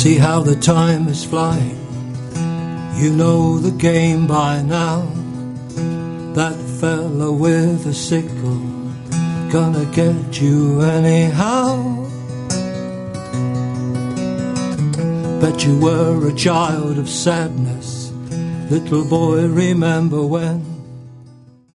See how the time is flying. You know the game by now. That fella with a sickle gonna get you anyhow. Bet you were a child of sadness, little boy, remember when